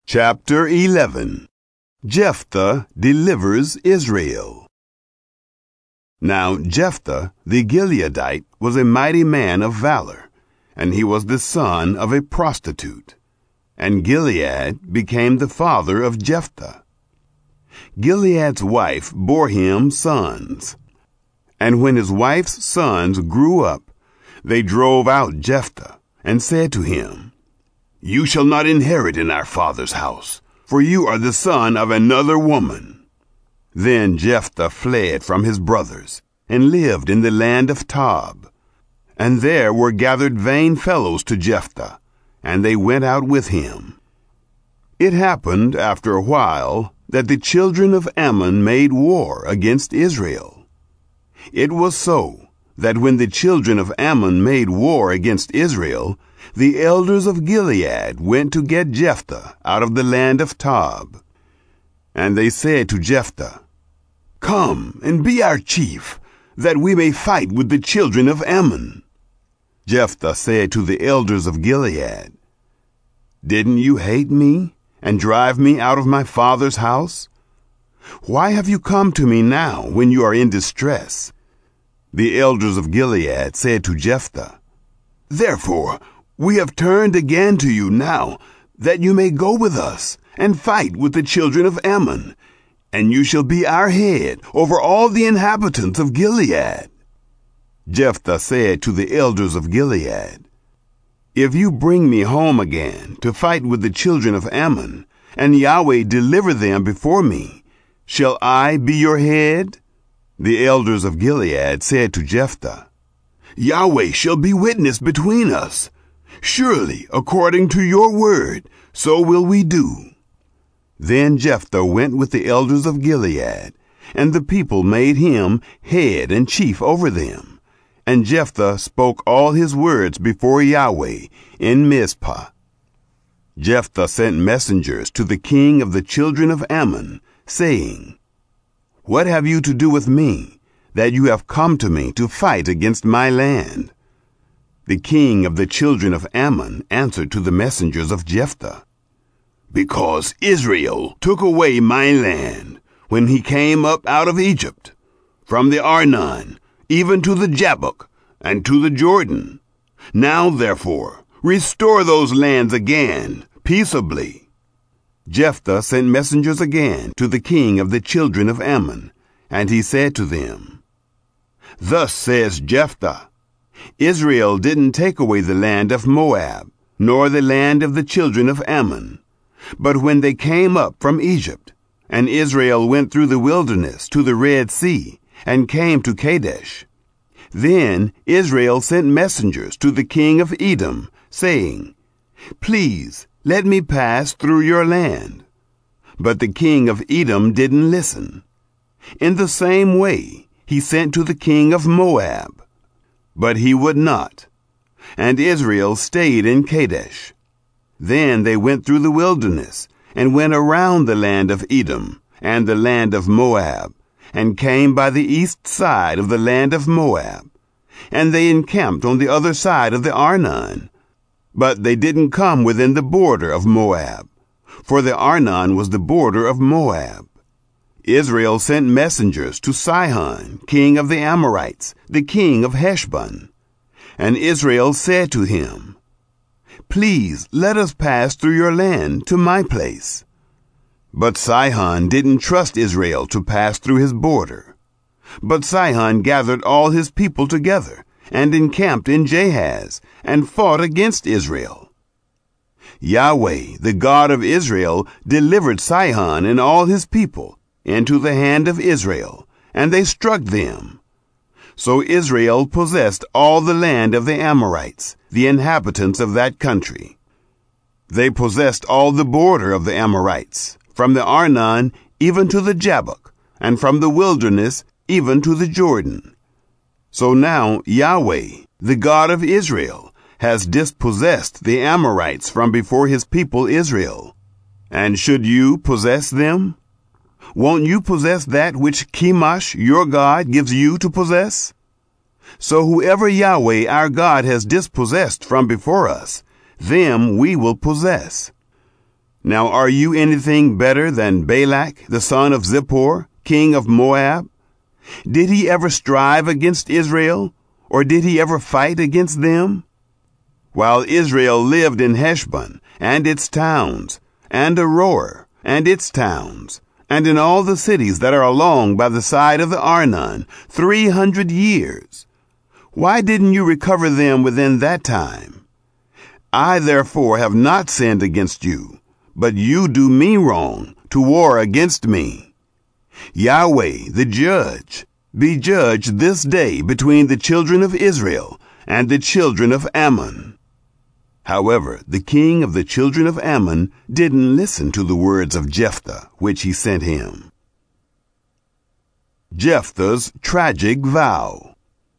Chapter 11. Jephthah delivers Israel. Now Jephthah the Gileadite was a mighty man of valor, and he was the son of a prostitute. And Gilead became the father of Jephthah. Gilead's wife bore him sons. And when his wife's sons grew up, they drove out Jephthah, and said to him, "You shall not inherit in our father's house, for you are the son of another woman." Then Jephthah fled from his brothers, and lived in the land of Tob. And there were gathered vain fellows to Jephthah, and they went out with him. It happened after a while that the children of Ammon made war against Israel. It was so that when the children of Ammon made war against Israel, the elders of Gilead went to get Jephthah out of the land of Tob. And they said to Jephthah, "Come and be our chief, that we may fight with the children of Ammon." Jephthah said to the elders of Gilead, "Didn't you hate me and drive me out of my father's house? Why have you come to me now when you are in distress?" The elders of Gilead said to Jephthah, "Therefore we have turned again to you now, that you may go with us and fight with the children of Ammon, and you shall be our head over all the inhabitants of Gilead." Jephthah said to the elders of Gilead, "If you bring me home again to fight with the children of Ammon, and Yahweh deliver them before me, shall I be your head?" The elders of Gilead said to Jephthah, "Yahweh shall be witness between us. Surely, according to your word, so will we do." Then Jephthah went with the elders of Gilead, and the people made him head and chief over them. And Jephthah spoke all his words before Yahweh in Mizpah. Jephthah sent messengers to the king of the children of Ammon, saying, "What have you to do with me, that you have come to me to fight against my land?" The king of the children of Ammon answered to the messengers of Jephthah, "Because Israel took away my land when he came up out of Egypt, from the Arnon even to the Jabbok and to the Jordan. Now therefore restore those lands again peaceably." Jephthah sent messengers again to the king of the children of Ammon, and he said to them, "Thus says Jephthah, Israel didn't take away the land of Moab, nor the land of the children of Ammon. But when they came up from Egypt, and Israel went through the wilderness to the Red Sea, and came to Kadesh, then Israel sent messengers to the king of Edom, saying, "Please let me pass through your land." But the king of Edom didn't listen. In the same way he sent to the king of Moab, but he would not, and Israel stayed in Kadesh. Then they went through the wilderness, and went around the land of Edom and the land of Moab, and came by the east side of the land of Moab. And they encamped on the other side of the Arnon. But they didn't come within the border of Moab, for the Arnon was the border of Moab. Israel sent messengers to Sihon, king of the Amorites, the king of Heshbon. And Israel said to him, "Please let us pass through your land to my place." But Sihon didn't trust Israel to pass through his border. But Sihon gathered all his people together, and encamped in Jahaz, and fought against Israel. Yahweh, the God of Israel, delivered Sihon and all his people into the hand of Israel, and they struck them. So Israel possessed all the land of the Amorites, the inhabitants of that country. They possessed all the border of the Amorites, from the Arnon even to the Jabbok, and from the wilderness even to the Jordan. So now Yahweh, the God of Israel, has dispossessed the Amorites from before his people Israel. And should you possess them? Won't you possess that which Chemosh, your God, gives you to possess? So whoever Yahweh our God has dispossessed from before us, them we will possess. Now are you anything better than Balak, the son of Zippor, king of Moab? Did he ever strive against Israel, or did he ever fight against them? While Israel lived in Heshbon and its towns, and Aroer and its towns, and in all the cities that are along by the side of the Arnon, 300 years. Why didn't you recover them within that time? I therefore have not sinned against you, but you do me wrong to war against me. Yahweh, the judge, be judged this day between the children of Israel and the children of Ammon. However, the king of the children of Ammon didn't listen to the words of Jephthah, which he sent him. Jephthah's tragic vow.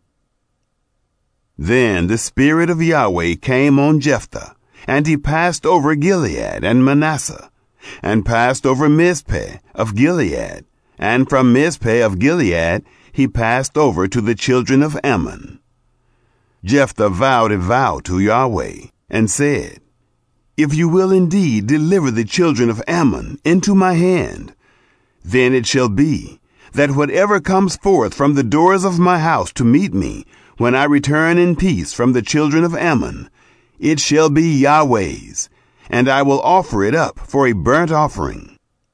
Then the Spirit of Yahweh came on Jephthah, and he passed over Gilead and Manasseh, and passed over Mizpeh of Gilead, and from Mizpeh of Gilead he passed over to the children of Ammon. Jephthah vowed a vow to Yahweh, and said, If you will indeed deliver the children of Ammon into my hand, then it shall be that whatever comes forth from the doors of my house to meet me, when I return in peace from the children of Ammon, it shall be Yahweh's, and I will offer it up for a burnt offering.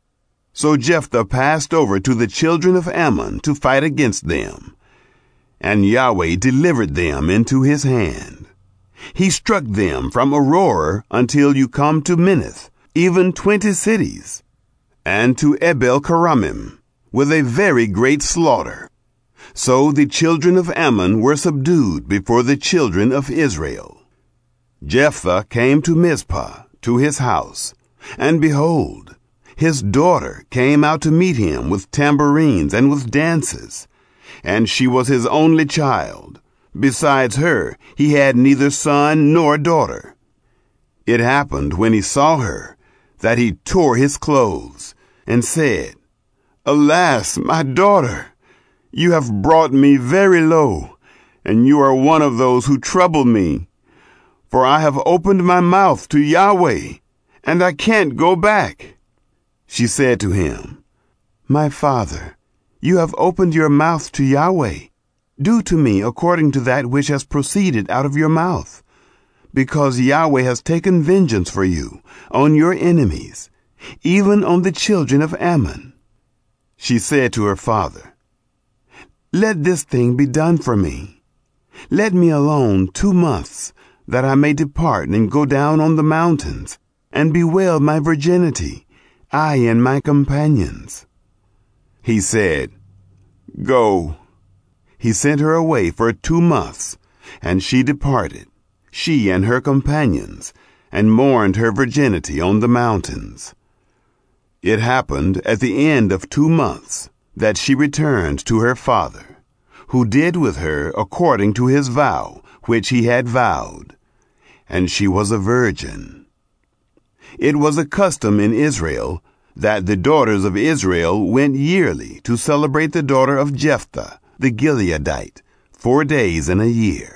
So Jephthah passed over to the children of Ammon to fight against them, and Yahweh delivered them into his hand. He struck them from Aroer until you come to Minnith, even 20 cities, and to Abel-keramim, with a very great slaughter. So the children of Ammon were subdued before the children of Israel. Jephthah came to Mizpah, to his house, and behold, his daughter came out to meet him with tambourines and with dances, and she was his only child. Besides her, he had neither son nor daughter. It happened when he saw her that he tore his clothes and said, Alas, my daughter, you have brought me very low, and you are one of those who trouble me. For I have opened my mouth to Yahweh, and I can't go back. She said to him, My father, you have opened your mouth to Yahweh. Do to me according to that which has proceeded out of your mouth, because Yahweh has taken vengeance for you on your enemies, even on the children of Ammon. She said to her father, Let this thing be done for me. Let me alone 2 months, that I may depart and go down on the mountains, and bewail my virginity, I and my companions. He said, Go. He sent her away for 2 months, and she departed, she and her companions, and mourned her virginity on the mountains. It happened at the end of 2 months that she returned to her father, who did with her according to his vow which he had vowed, and she was a virgin. It was a custom in Israel that the daughters of Israel went yearly to celebrate the daughter of Jephthah, the Gileadite, 4 days in a year.